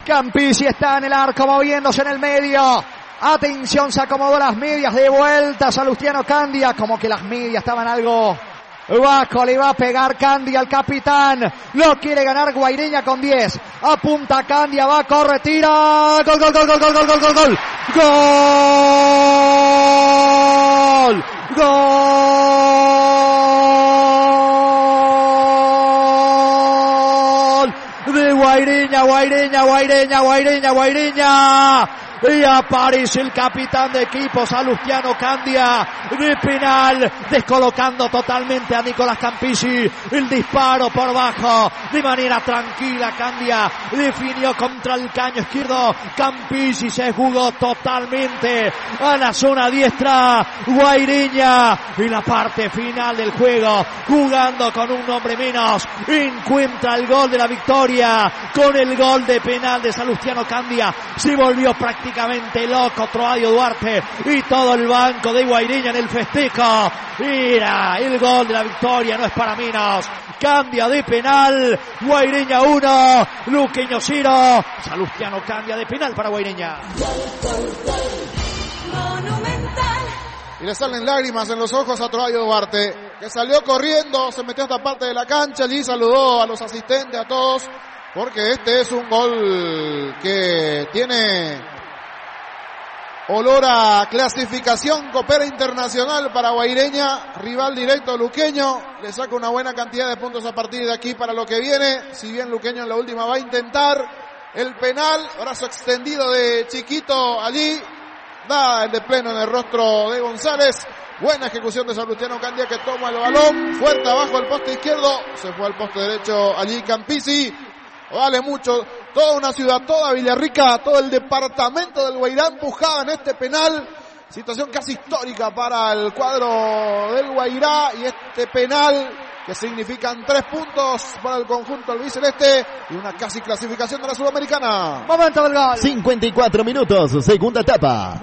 Campisi está en el arco moviéndose en el medio. Atención, se acomodó las medias de vuelta Salustiano Candia. Como que las medias estaban algo bajo, le va a pegar Candia al capitán. Lo quiere ganar Guaireña con 10. Apunta Candia, va, corre, tira. Gol, gol, gol, gol, gol, gol, gol, gol, gol. Gol. Gol. De Guaireña, Guaireña, Guaireña, Guaireña, Guaireña. Y aparece el capitán de equipo, Salustiano Candia, de penal, descolocando totalmente a Nicolás Campisi. El disparo por bajo, de manera tranquila, Candia definió contra el caño izquierdo. Campisi se jugó totalmente a la zona diestra. Guaireña, en la parte final del juego, jugando con un hombre menos, encuentra el gol de la victoria. Con el gol de penal de Salustiano Candia, se volvió prácticamente loco Troadio Duarte y todo el banco de Guaireña en el festejo. Mira, el gol de la victoria no es para menos. Candia de penal, Guaireña 1, Luqueño 0. Salustiano Candia de penal para Guaireña. Y le salen lágrimas en los ojos a Troadio Duarte, que salió corriendo, se metió a esta parte de la cancha, allí saludó a los asistentes, a todos, porque este es un gol que tiene olor a clasificación Copera Internacional para Guaireña, rival directo Luqueño. Le saca una buena cantidad de puntos a partir de aquí para lo que viene. Si bien Luqueño en la última va a intentar el penal, brazo extendido de Chiquito allí, da el de pleno en el rostro de González. Buena ejecución de Salustiano Candia, que toma el balón, fuerte abajo el poste izquierdo, se fue al poste derecho allí Campisi. Vale mucho, toda una ciudad, toda Villarrica, todo el departamento del Guairá empujaba en este penal. Situación casi histórica para el cuadro del Guairá, y este penal que significan 3 puntos para el conjunto albiceleste y una casi clasificación de la Sudamericana. Momento del gol. 54 minutos, segunda etapa.